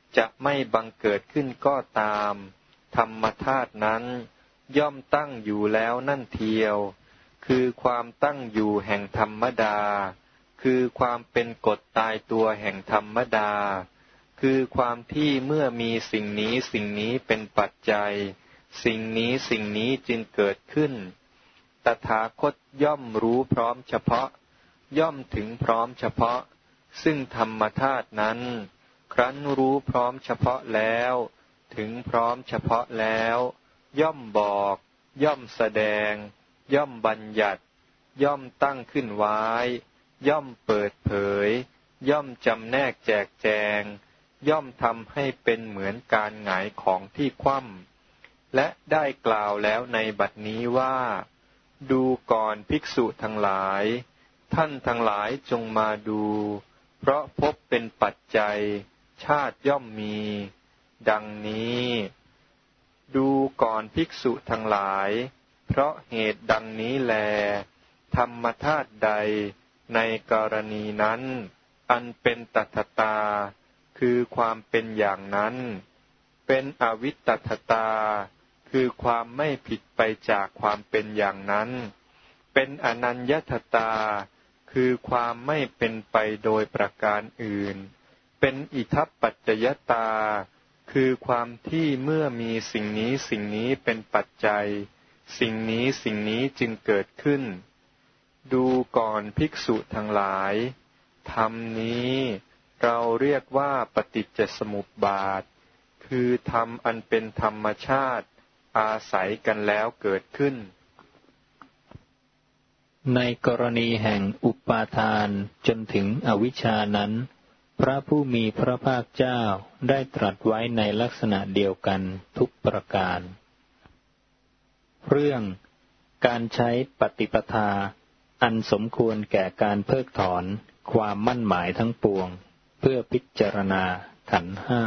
จะไม่บังเกิดขึ้นก็ตามธรรมธาตุนั้นย่อมตั้งอยู่แล้วนั่นเทียวคือความตั้งอยู่แห่งธรรมดาคือความเป็นกฎตายตัวแห่งธรรมดาคือความที่เมื่อมีสิ่งนี้สิ่งนี้เป็นปัจจัยสิ่งนี้สิ่งนี้จึงเกิดขึ้นตถาคตย่อมรู้พร้อมเฉพาะย่อมถึงพร้อมเฉพาะซึ่งธรรมธาตุนั้นครั้นรู้พร้อมเฉพาะแล้วถึงพร้อมเฉพาะแล้วย่อมบอกย่อมแสดงย่อมบัญญัติย่อมตั้งขึ้นไว้ย่อมเปิดเผยย่อมจำแนกแจกแจงย่อมทำให้เป็นเหมือนการหงายของที่คว่ำและได้กล่าวแล้วในบัดนี้ว่าดูก่อนภิกษุทั้งหลายท่านทั้งหลายจงมาดูเพราะพบเป็นปัจจัยชาติย่อมมีดังนี้ดูก่อนภิกษุทั้งหลายเพราะเหตุดังนี้แลธรรมธาตุใดในกรณีนั้นอันเป็นตัทตาคือความเป็นอย่างนั้นเป็นอวิตตัทตาคือความไม่ผิดไปจากความเป็นอย่างนั้นเป็นอนัญญตตาคือความไม่เป็นไปโดยประการอื่นเป็นอิทัปปัจจยตาคือความที่เมื่อมีสิ่งนี้สิ่งนี้เป็นปัจจัยสิ่งนี้สิ่งนี้จึงเกิดขึ้นดูก่อนภิกษุทั้งหลายธรรมนี้เราเรียกว่าปฏิจจสมุปบาทคือธรรมอันเป็นธรรมชาติอาศัยกันแล้วเกิดขึ้นในกรณีแห่งอุปาทานจนถึงอวิชชานั้นพระผู้มีพระภาคเจ้าได้ตรัสไว้ในลักษณะเดียวกันทุกประการเรื่องการใช้ปฏิปทาอันสมควรแก่การเพิกถอนความมั่นหมายทั้งปวงเพื่อพิจารณาขันธ์ห้า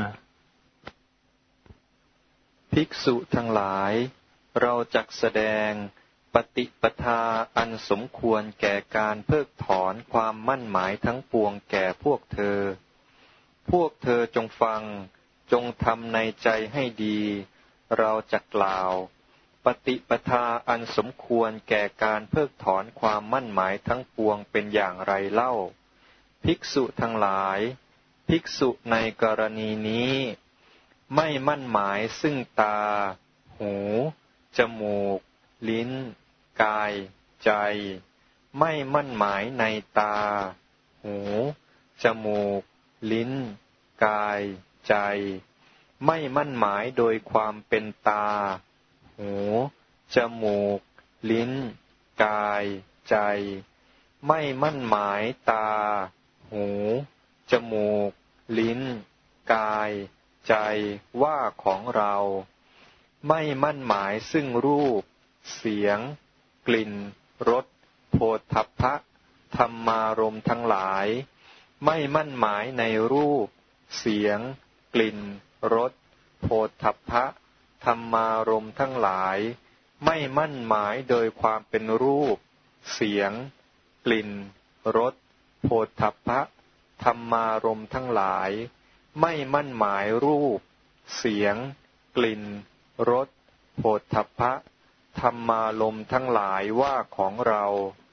ภิกษุทั้งหลายเราจักแสดงปฏิปทาอันสมควรแก่การเพิกถอนความมั่นหมายทั้งปวงแก่พวกเธอพวกเธอจงฟังจงทำในใจให้ดีเราจักกล่าวปฏิปทาอันสมควรแก่การเพิกถอนความมั่นหมายทั้งปวงเป็นอย่างไรเล่าภิกษุทั้งหลายภิกษุในกรณีนี้ไม่มั่นหมายซึ่งตาหูจมูกลิ้นกายใจไม่มั่นหมายในตาหูจมูกลิ้นกายใจไม่มั่นหมายโดยความเป็นตาหูจมูกลิ้นกายใจไม่มั่นหมายตาหูจมูกลิ้นกายใจว่าของเราไม่มั่นหมายซึ่งรูปเสียงกลิ่นรสโผฏฐัพพะธรรมารมณ์ทั้งหลายไม่มั่นหมายในรูปเสียงกลิ่นรสโผฏฐัพพะธรรมารมณ์ทั้งหลายไม่มั่นหมายโดยความเป็นรูปเสียงกลิ่นรสโผฏฐัพพะธรรมารมณ์ทั้งหลายไม่มั่นหมายรูปเสียงกลิ่นรสโผฏฐัพพะธรรมารมณ์ทั้งหลายว่าของเรา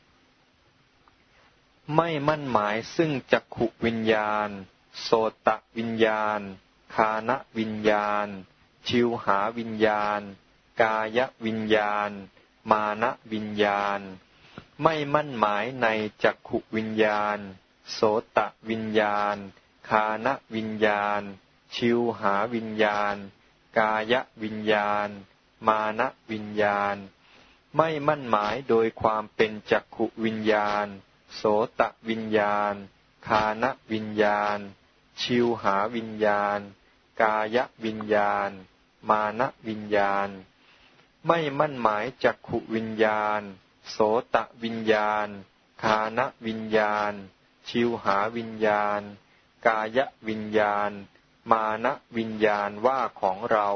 ไม่มั่นหมายซึ่งจักขุวิญญาณโสตวิญญาณฆานวิญญาณชิวหาวิญญาณกายวิญญาณมานะวิญญาณไม่มั่นหมายในจักขุวิญญาณโสตวิญญาณฆานวิญญาณชิวหาวิญญาณกายวิญญาณมานะวิญญาณไม่มั่นหมายโดยความเป็นจักขุวิญญาณโสตวิญญาณฆานวิญญาณชิวหาวิญญาณกายวิญญาณมานะวิญญาณไม่มั่นหมายจักขุวิญญาณโสตวิญญาณฆานวิญญาณชิวหาวิญญาณกายวิญญาณมานะวิญญาณว่าของเรา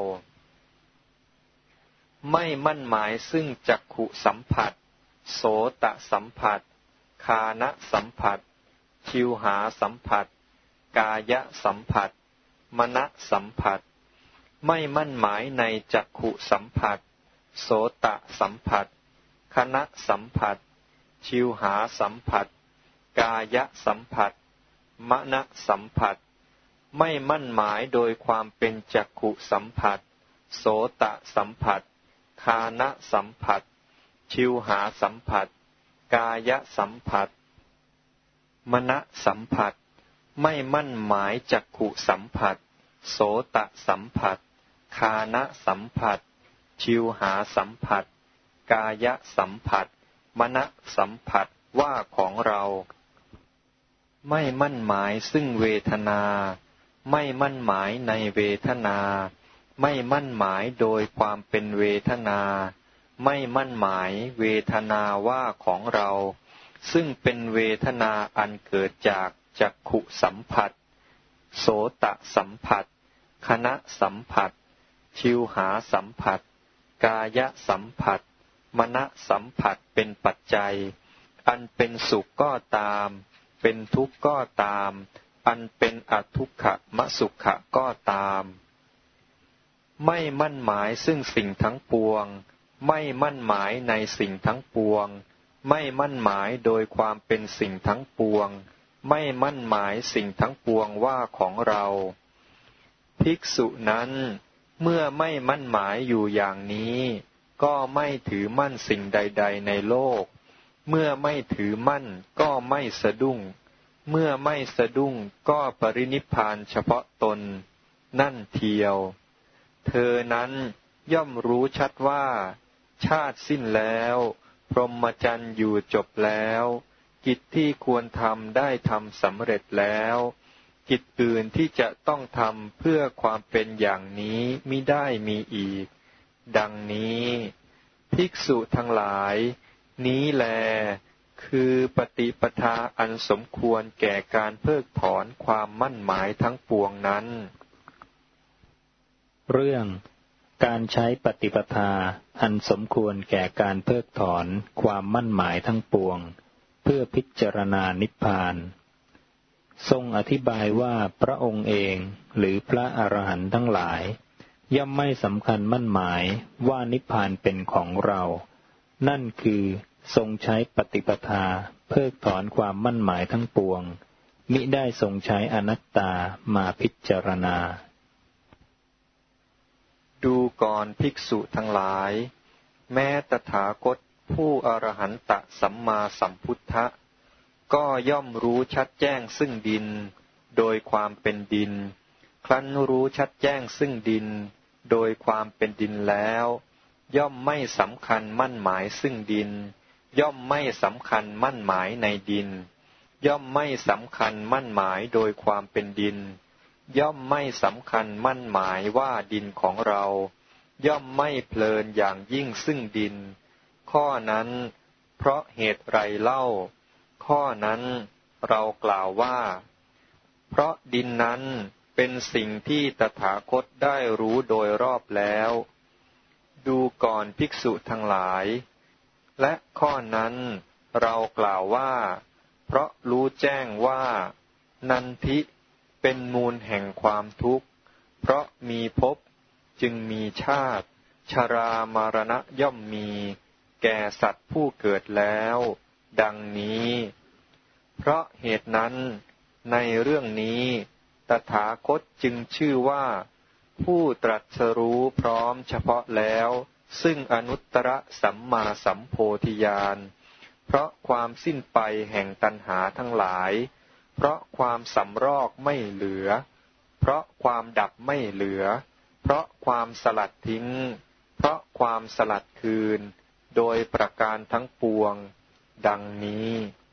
ไม่มั่นหมายซึ่งจักขุสัมผัสโสตสัมผัสฆานสัมผัสชิวหาสัมผัสกายสัมผัสมนสัมผัสไม่มั่นหมายในจักขุสัมผัสโสตสัมผัสคณะสัมผัสชิวหาสัมผัสกายสัมผัสมนสัมผัสไม่มั่นหมายโดยความเป็นจักขุสัมผัสโสตสัมผัสคานะสัมผัสชิวหาสัมผัสกายสัมผัสมนสัมผัสไม่มั่นหมายจักขุสัมผัสโสตสัมผัสคานะสัมผัสชิวหาสัมผัสกายสัมผัสมนสัมผัสว่าของเราไม่มั่นหมายซึ่งเวทนาไม่มั่นหมายในเวทนาไม่มั่นหมายโดยความเป็นเวทนาไม่มั่นหมายเวทนาว่าของเราซึ่งเป็นเวทนาอันเกิดจากจักขุสัมผัสโสตสัมผัสคณะสัมผัสชิวหาสัมผัสกายสัมผัสมนสัมผัสเป็นปัจจัยอันเป็นสุขก็ตามเป็นทุกข์ก็ตามอันเป็นอทุกขมสุขก็ตามไม่มั่นหมายซึ่งสิ่งทั้งปวงไม่มั่นหมายในสิ่งทั้งปวงไม่มั่นหมายโดยความเป็นสิ่งทั้งปวงไม่มั่นหมายสิ่งทั้งปวงว่าของเราภิกษุนั้นเมื่อไม่มั่นหมายอยู่อย่างนี้ก็ไม่ถือมั่นสิ่งใดๆในโลกเมื่อไม่ถือมั่นก็ไม่สะดุ้งเมื่อไม่สะดุ้งก็ปรินิพพานเฉพาะตนนั่นเทียวเธอนั้นย่อมรู้ชัดว่าชาติสิ้นแล้วพรหมจรรย์อยู่จบแล้วกิจที่ควรทำได้ทำสำเร็จแล้วกิจอื่นที่จะต้องทำเพื่อความเป็นอย่างนี้มิได้มีอีกดังนี้ภิกษุทั้งหลายนี้แลคือปฏิปทาอันสมควรแก่การเพิกถอนความมั่นหมายทั้งปวงนั้นเรื่องการใช้ปฏิปทาอันสมควรแก่การเพิกถอนความมั่นหมายทั้งปวงเพื่อพิจารณานิพพานทรงอธิบายว่าพระองค์เองหรือพระอรหันต์ทั้งหลายย่อมไม่สำคัญมั่นหมายว่านิพพานเป็นของเรานั่นคือทรงใช้ปฏิปทาเพิกถอนความมั่นหมายทั้งปวงมิได้ทรงใช้อนัตตามาพิจารณาดูก่อนภิกษุทั้งหลายแม้ตถาคตผู้อรหันตสัมมาสัมพุทธะก็ย่อมรู้ชัดแจ้งซึ่งดินโดยความเป็นดินครั้นรู้ชัดแจ้งซึ่งดินโดยความเป็นดินแล้วย่อมไม่สำคัญมั่นหมายซึ่งดินย่อมไม่สำคัญมั่นหมายในดินย่อมไม่สำคัญมั่นหมายโดยความเป็นดินย่อมไม่สำคัญมั่นหมายว่าดินของเราย่อมไม่เพลินอย่างยิ่งซึ่งดินข้อนั้นเพราะเหตุไรเล่าข้อนั้นเรากล่าวว่าเพราะดินนั้นเป็นสิ่งที่ตถาคตได้รู้โดยรอบแล้วดูก่อนภิกษุทั้งหลายและข้อนั้นเรากล่าวว่าเพราะรู้แจ้งว่านันทิเป็นมูลแห่งความทุกข์เพราะมีภพจึงมีชาติชรามรณะย่อมมีแก่สัตว์ผู้เกิดแล้วดังนี้เพราะเหตุนั้นในเรื่องนี้ตถาคตจึงชื่อว่าผู้ตรัสรู้พร้อมเฉพาะแล้วซึ่งอนุตตรสัมมาสัมโพธิญาณเพราะความสิ้นไปแห่งตัณหาทั้งหลายเพราะความสำรอกไม่เหลือเพราะความดับไม่เหลือเพราะความสลัดทิ้งเพราะความสลัดคืนโดยประการทั้งปวงดังนี้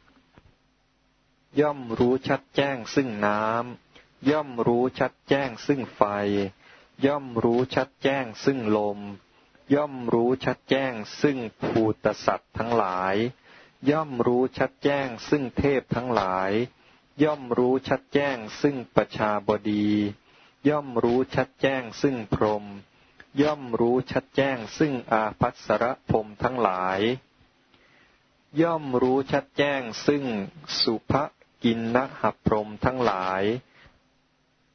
ย่อมรู้ชัดแจ้งซึ่งน้ำย่อมรู้ชัดแจ้งซึ่งไฟย่อมรู้ชัดแจ้งซึ่งลมย่อมรู้ชัดแจ้งซึ่งภูตสัตว์ทั้งหลายย่อมรู้ชัดแจ้งซึ่งเทพทั้งหลายย่อมรู้ชัดแจ้งซึ่งประชาบดีย่อมรู้ชัดแจ้งซึ่งพรหมย่อมรู้ชัดแจ้งซึ่งอาภัสรพรหมทั้งหลายย่อมรู้ชัดแจ้งซึ่งสุภกินนหพรหมทั้งหลาย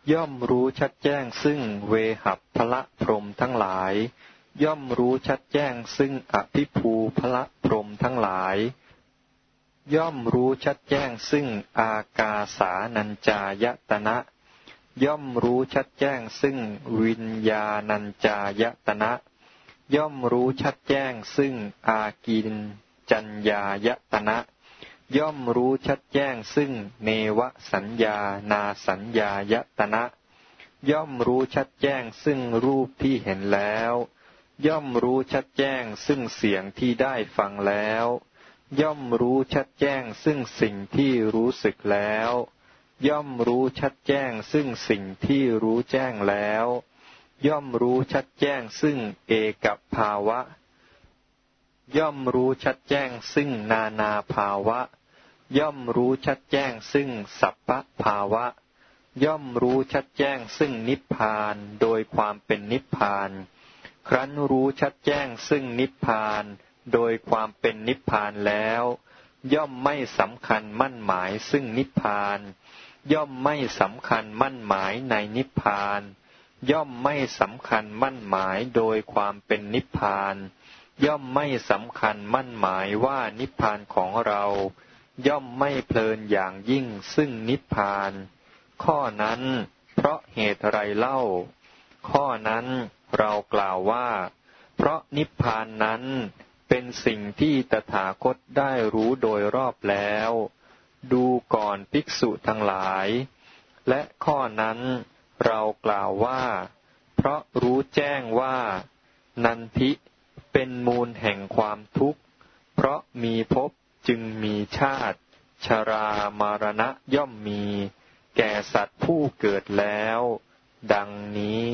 ย่อมรู้ชัดแจ้งซึ่งเวหัพพละพรหมทั้งหลายย่อมรู้ชัดแจ้งซึ่งอภิภูพละพรหมทั้งหลายย่อมรู้ชัดแจ้งซึ่งอากาสานัญจายตนะย่อมรู้ชัดแจ้งซึ่งวิญญาณัญจายตนะย่อมรู้ชัดแจ้งซึ่งอากินจัญญายตนะย่อมรู้ชัดแจ้งซึ่งเนวสัญญานาสัญญายตนะย่อมรู้ชัดแจ้งซึ่งรูปที่เห็นแล้วย่อมรู้ชัดแจ้งซึ่งเสียงที่ได้ฟังแล้วย่อมรู้ชัดแจ้งซึ่งสิ่งที่รู้สึกแล้วย่อมรู้ชัดแจ้งซึ่งสิ่งที่รู้แจ้งแล้วย่อมรู้ชัดแจ้งซึ่งเอกภาวะย่อมรู้ชัดแจ้งซึ่งนานาภาวะย่อมรู้ชัดแจ้งซึ่งสัพพภาวะย่อมรู้ชัดแจ้งซึ่งนิพพานโดยความเป็นนิพพานครั้นรู้ชัดแจ้งซึ่งนิพพานโดยความเป็นนิพพานแล้วย่อมไม่สำคัญมั่นหมายซึ่งนิพพานย่อมไม่สำคัญมั่นหมายในนิพพานย่อมไม่สำคัญมั่นหมายโดยความเป็นนิพพานย่อมไม่สำคัญมั่นหมายว่านิพพานของเราย่อมไม่เพลินอย่างยิ่งซึ่งนิพพานข้อนั้นเพราะเหตุไรเล่าข้อนั้นเรากล่าวว่าเพราะนิพพานนั้นเป็นสิ่งที่ตถาคตได้รู้โดยรอบแล้วดูก่อนภิกษุทั้งหลายและข้อนั้นเรากล่าวว่าเพราะรู้แจ้งว่านันทิเป็นมูลแห่งความทุกข์เพราะมีภพจึงมีชาติชรามรณะย่อมมีแก่สัตว์ผู้เกิดแล้วดังนี้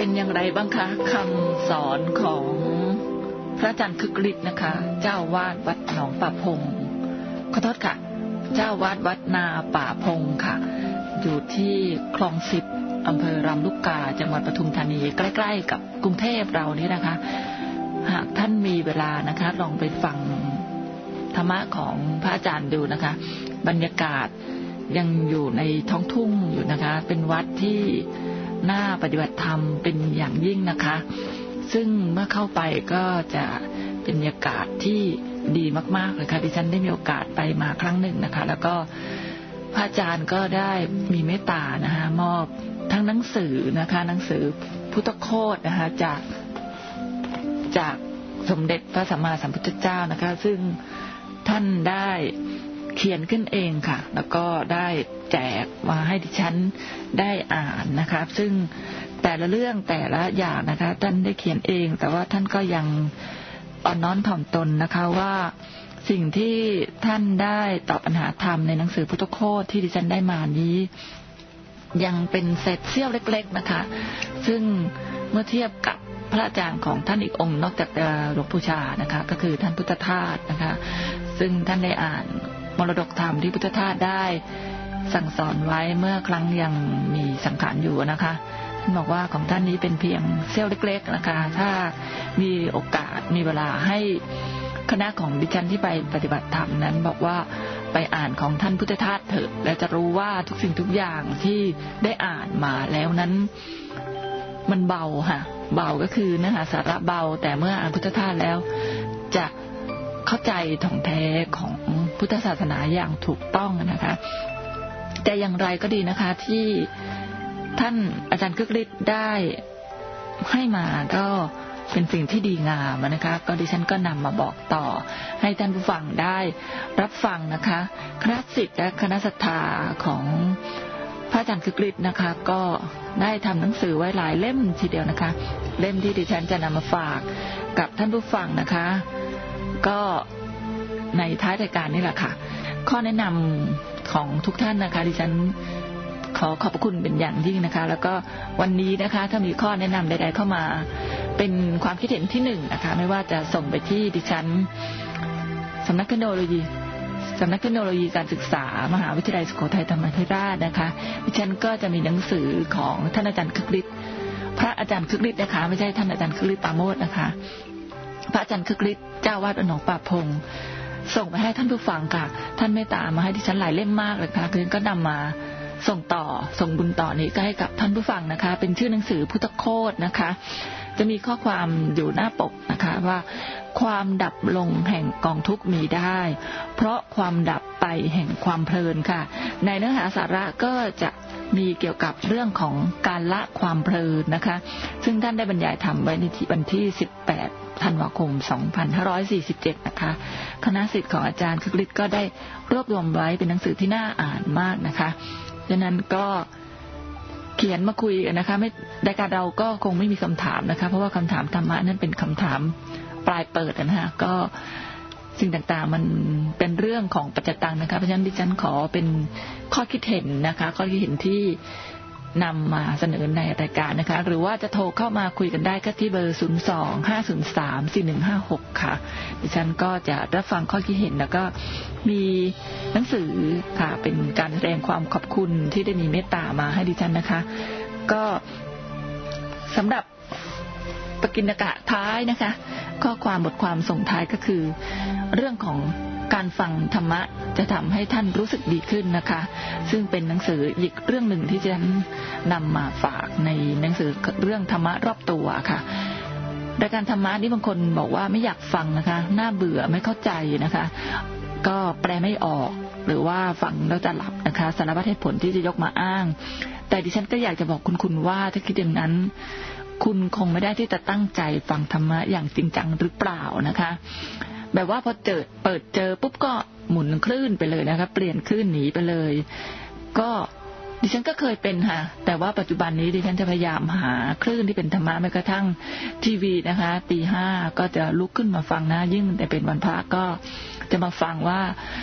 เป็นอย่างไรบ้างคะคำสอนของพระอาจารย์คึกฤทธิ์นะคะเจ้าวาดวัดหนองป่าพงขอโทษค่ะเจ้าวาดวัดนาป่าพงค่ะอยู่ที่คลองสิบอำเภอรำลูกกาจังหวัดปทุมธานีใกล้ๆกับกรุงเทพเรานี่นะคะหากท่านมีเวลานะคะลองไปฟังธรรมะของพระอาจารย์ดูนะคะบรรยากาศยังอยู่ในท้องทุ่งอยู่นะคะเป็นวัดที่น่าปฏิบัติธรรมเป็นอย่างยิ่งนะคะซึ่งเมื่อเข้าไปก็จะเป็นบรรยากาศที่ดีมากๆเลยค่ะดิฉันได้มีโอกาสไปมาครั้งหนึ่งนะคะแล้วก็พระอาจารย์ก็ได้มีเมตตานะคะมอบทั้งหนังสือนะคะหนังสือพุทธโคตนะคะจากจากสมเด็จพระสัมมาสัมพุทธเจ้านะคะซึ่งท่านได้เขียนขึ้นเองค่ะแล้วก็ได้แจกมาให้ดิฉันได้อ่านนะคะซึ่งแต่ละเรื่องแต่ละอย่างนะคะท่านได้เขียนเองแต่ว่าท่านก็ยังอ่อนน้อมถ่อมตนนะคะว่าสิ่งที่ท่านได้ตอบปัญหาธรรมในหนังสือพุทธโคตที่ดิฉันได้มานี้ยังเป็นเศษเสี้ยวเล็กๆนะคะซึ่งเมื่อเทียบกับพระอาจารย์ของท่านอีกองค์นอกจากหลวงปู่ชานะคะก็คือท่านพุทธทาสนะคะซึ่งท่านได้อ่านมรดกธรรมที่พุทธทาสได้สั่งสอนไว้เมื่อครั้งยังมีสังขารอยู่นะคะท่านบอกว่าของท่านนี้เป็นเพียงเสี้ยวเล็กๆนะคะถ้ามีโอกาสมีเวลาให้คณะของดิฉันที่ไปปฏิบัติธรรมนั้นบอกว่าไปอ่านของท่านพุทธทาสเถอะและจะรู้ว่าทุกสิ่งทุกอย่างที่ได้อ่านมาแล้วนั้นมันเบาค่ะเบาก็คือเนื้อหาสาระเบาแต่เมื่ออ่านพุทธทาสแล้วจะเข้าใจถ่องแท้ของพุทธศาสนาอย่างถูกต้องนะคะแต่อย่างไรก็ดีนะคะที่ท่านอาจารย์คึกฤทธิ์ได้ให้มาก็เป็นสิ่งที่ดีงามนะคะก็ดิฉันก็นำมาบอกต่อให้ท่านผู้ฟังได้รับฟังนะคะคณะศิษย์และคณะศรัทธาของพระอาจารย์คึกฤทธิ์นะคะก็ได้ทำหนังสือไว้หลายเล่มทีเดียวนะคะเล่มที่ดิฉันจะนำมาฝากกับท่านผู้ฟังนะคะก็ในท้ายรายการนี่แหละค่ะข้อแนะนำของทุกท่านนะคะดิฉันขอขอบคุณเป็นอย่างยิ่งนะคะแล้วก็วันนี้นะคะถ้ามีข้อแนะนำใดๆเข้ามาเป็นความคิดเห็นที่หนึ่งนะคะไม่ว่าจะส่งไปที่ดิฉันสำนักเทคโนโลยีสำนักเทคโนโลยีการศึกษามหาวิทยาลัยสุโขทัยธรรมาธิราชนะคะดิฉันก็จะมีหนังสือของท่านอาจารย์คึกฤทธิ์พระอาจารย์คึกฤทธิ์นะคะไม่ใช่ท่านอาจารย์คึกฤทธิ์ปราโมทย์นะคะพระอาจารย์คึกฤทธิ์เจ้าวาดวัดหนองป่าพงส่งไปให้ท่านผู้ฟังค่ะท่านเมตตามาให้ดิฉันหลายเล่มมากเลยค่ะคือก็นำมาส่งต่อส่งบุญต่อนี้ก็ให้กับท่านผู้ฟังนะคะเป็นชื่อหนังสือพุทธโคตนะคะจะมีข้อความอยู่หน้าปกนะคะว่าความดับลงแห่งกองทุกข์มีได้เพราะความดับไปแห่งความเพลินค่ะในเนื้อหาสาระก็จะมีเกี่ยวกับเรื่องของการละความเพลินนะคะซึ่งท่านได้บรรยายธรรมไว้ในวันที่สิบแปดธันวาคมสองพันห้าร้อยสี่สิบเจ็ดนะคะคณะศิษย์ของอาจารย์คึกฤทธิ์ก็ได้รวบรวมไว้เป็นหนังสือที่น่าอ่านมากนะคะดังนั้นก็เขียนมาคุยกันนะคะไม่รายการเราก็คงไม่มีคำถามนะคะเพราะว่าคำถามธรรมะนั้นเป็นคำถามปลายเปิดนะคะก็สิ่งต่างๆมันเป็นเรื่องของปัจจตังนะคะเพราะฉะนั้นดิฉันขอเป็นข้อคิดเห็นนะคะข้อคิดเห็นที่นำมาเสนอในรายการนะคะหรือว่าจะโทรเข้ามาคุยกันได้ก็ที่เบอร์ศูนย์ สอง ห้า ศูนย์ สาม สี่ หนึ่ง ห้า หกค่ะดิฉันก็จะรับฟังข้อคิดเห็นแล้วก็มีหนังสือค่ะเป็นการแสดงความขอบคุณที่ได้มีเมตตามาให้ดิฉันนะคะก็สำหรับปกิณกะท้ายนะคะข้อความบทความส่งท้ายก็คือเรื่องของการฟังธรรมะจะทำให้ท่านรู้สึกดีขึ้นนะคะซึ่งเป็นหนังสืออีกเรื่องหนึ่งที่ฉันนำมาฝากในหนังสือเรื่องธรรมะรอบตัวค่ะรายการธรรมะนี่บางคนบอกว่าไม่อยากฟังนะคะน่าเบื่อไม่เข้าใจนะคะก็แปลไม่ออกหรือว่าฟังแล้วจะหลับนะคะสารพัดเหตุผลที่จะยกมาอ้างแต่ดิฉันก็อยากจะบอกคุณคุณว่าถ้าคิดอย่างนั้นคุณคงไม่ได้ที่จะตั้งใจฟังธรรมะอย่างจริงจังหรือเปล่านะคะแบบว่าพอเจอเปิดเจอปุ๊บก็หมุนคลื่นไปเลยนะคะเปลี่ยนคลื่นหนีไปเลยก็ดิฉันก็เคยเป็นค่ะแต่ว่าปัจจุบันนี้ดิฉันจะพยายามหาคลื่นที่เป็นธรรมะแม้กระทั่งทีวีนะคะตีห้าก็จะลุกขึ้นมาฟังนะยิ่งแต่เป็นวันพระก็จะมาฟังว่า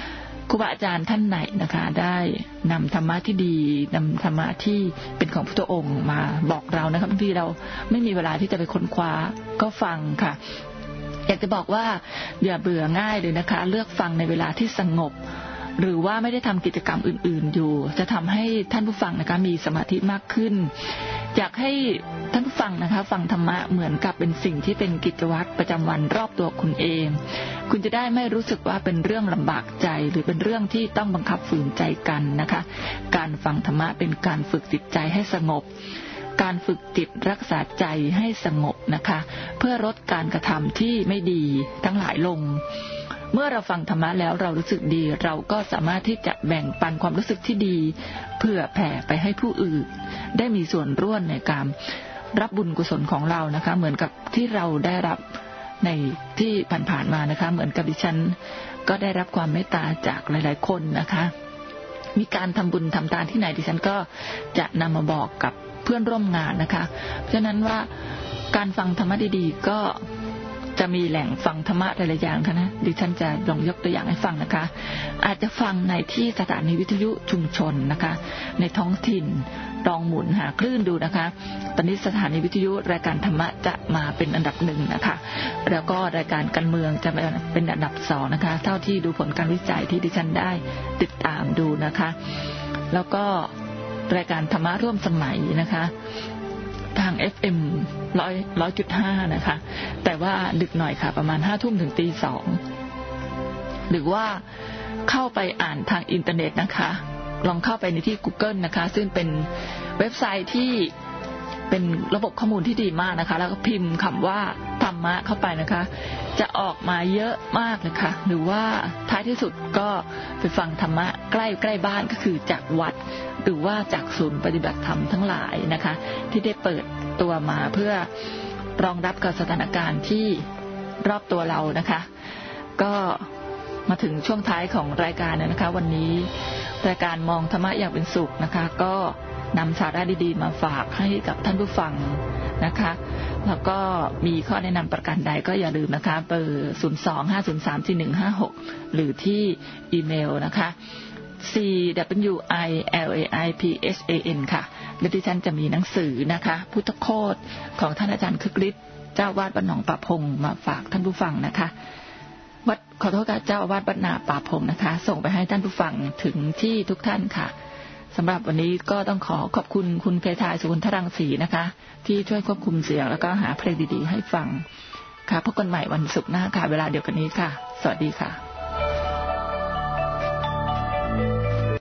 ครูบาอาจารย์ท่านไหนนะคะได้นำธรรมะที่ดีนำธรรมะที่เป็นของพระพุทธองค์มาบอกเรานะครับบางทีเราไม่มีเวลาที่จะไปค้นคว้าก็ฟังค่ะอยากจะบอกว่าอย่าเบื่อง่ายเลยนะคะเลือกฟังในเวลาที่สงบหรือว่าไม่ได้ทำกิจกรรมอื่นๆอยู่จะทำให้ท่านผู้ฟังนะคะมีสมาธิมากขึ้นอยากให้ท่านผู้ฟังนะคะฟังธรรมะเหมือนกับเป็นสิ่งที่เป็นกิจวัตรประจำวันรอบตัวคุณเองคุณจะได้ไม่รู้สึกว่าเป็นเรื่องลำบากใจหรือเป็นเรื่องที่ต้องบังคับฝืนใจกันนะคะการฟังธรรมะเป็นการฝึกจิตใจให้สงบการฝึกจิตรักษาใจให้สงบนะคะเพื่อลดการกระทำที่ไม่ดีทั้งหลายลงเมื่อเราฟังธรรมะแล้วเรารู้สึกดีเราก็สามารถที่จะแบ่งปันความรู้สึกที่ดีเพื่อแผ่ไปให้ผู้อื่นได้มีส่วนร่วมในการรับบุญกุศลของเรานะคะเหมือนกับที่เราได้รับในที่ผ่านๆมานะคะเหมือนกับดิฉันก็ได้รับความเมตตาจากหลายๆคนนะคะมีการทำบุญทำทานที่ไหนดิฉันก็จะนำมาบอกกับเพื่อนร่วมงานนะคะเพราะฉะนั้นว่าการฟังธรรมะดีๆก็จะมีแหล่งฟังธรรมะหลายๆอย่างนะดิฉันจะลองยกตัวอย่างให้ฟังนะคะอาจจะฟังในที่สถานีวิทยุชุมชนนะคะในท้องถิ่นลองหมุนหาคลื่นดูนะคะตอนนี้สถานีวิทยุรายการธรรมะจะมาเป็นอันดับหนึ่งนะคะแล้วก็รายการการเมืองจะเป็นอันดับสองนะคะเท่าที่ดูผลการวิจัยที่ดิฉันได้ติดตามดูนะคะแล้วก็รายการธรรมะร่วมสมัยนะคะทาง เอฟ เอ็ม ร้อย ร้อยจุดห้านะคะแต่ว่าดึกหน่อยค่ะประมาณห้าทุ่มถึงตีสองหรือว่าเข้าไปอ่านทางอินเทอร์เน็ตนะคะลองเข้าไปในที่ Google นะคะซึ่งเป็นเว็บไซต์ที่เป็นระบบข้อมูลที่ดีมากนะคะแล้วก็พิมพ์คำว่าธรรมะเข้าไปนะคะจะออกมาเยอะมากเลยค่ะหรือว่าท้ายที่สุดก็ไปฟังธรรมะใกล้ใกล้บ้านก็คือจากวัดหรือว่าจากศูนย์ปฏิบัติธรรมทั้งหลายนะคะที่ได้เปิดตัวมาเพื่อรองรับกับสถานการณ์ที่รอบตัวเรานะคะก็มาถึงช่วงท้ายของรายการนะคะวันนี้รายการมองธรรมะอย่างเป็นสุขนะคะก็นำสาระดีๆมาฝากให้กับท่านผู้ฟังนะคะแล้วก็มีข้อแนะนำประการใดก็อย่าลืมนะคะเบอร์ ศูนย์ สอง ห้า ศูนย์ สาม สี่ หนึ่ง ห้า หก หรือที่อีเมลนะคะ ซี ดับเบิลยู ไอ แอล เอ ไอ พี เอช เอ เอ็น ค่ะและที่ท่านจะมีหนังสือนะคะพุทธโคตของท่านอาจารย์คึกฤทธิ์เจ้าวาดวัดหนองป่าพงมาฝากท่านผู้ฟังนะคะวัดขอโทษค่ะเจ้าวาดวัดนาป่าพงนะคะส่งไปให้ท่านผู้ฟังถึงที่ทุกท่านค่ะสำหรับวันนี้ก็ต้องขอขอบคุณคุณเพทายสุวรรณรังสีนะคะที่ช่วยควบคุมเสียงแล้วก็หาเพลงดีๆให้ฟังค่ะพบกันใหม่วันศุกร์หน้าค่ะเวลาเดียวกันนี้ค่ะสวัสดีค่ะ